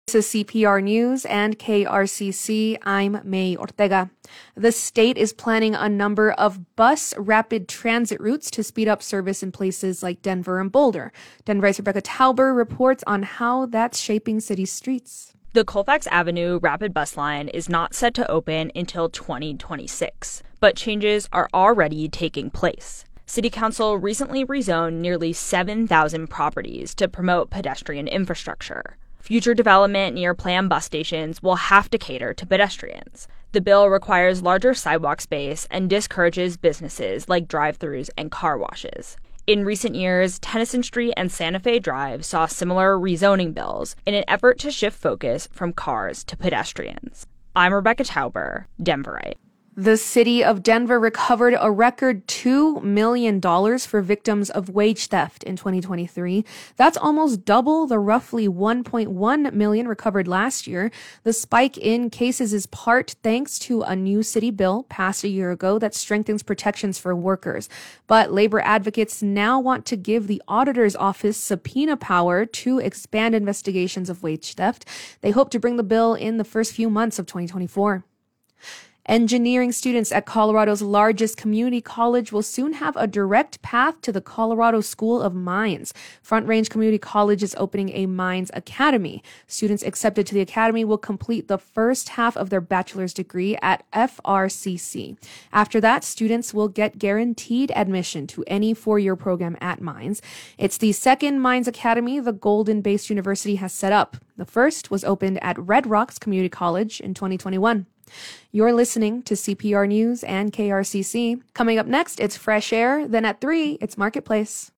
This is CPR News and KRCC. I'm May Ortega. The state is planning a number of bus rapid transit routes to speed up service in places like Denver and Boulder. Denver's Rebecca Tauber reports on how that's shaping city streets. The Colfax Avenue Rapid Bus Line is not set to open until 2026, but changes are already taking place. City Council recently rezoned nearly 7,000 properties to promote pedestrian infrastructure. Future development near planned bus stations will have to cater to pedestrians. The bill requires larger sidewalk space and discourages businesses like drive-thrus and car washes. In recent years, Tennyson Street and Santa Fe Drive saw similar rezoning bills in an effort to shift focus from cars to pedestrians. I'm Rebecca Tauber, Denverite. The city of Denver recovered a record $2 million for victims of wage theft in 2023. That's almost double the roughly $1.1 million recovered last year. The spike in cases is part thanks to a new city bill passed a year ago that strengthens protections for workers. But labor advocates now want to give the auditor's office subpoena power to expand investigations of wage theft. They hope to bring the bill in the first few months of 2024. Engineering students at Colorado's largest community college will soon have a direct path to the Colorado School of Mines. Front Range Community College is opening a mines academy. Students accepted to the academy will complete the first half of their bachelor's degree at FRCC. After that, students will get guaranteed admission to any four-year program at Mines. It's the second mines academy the Golden-based university has set up. The first was opened at Red Rocks Community College in 2021. You're listening to CPR News and KRCC. Coming up next, it's Fresh Air. Then at 3, it's Marketplace.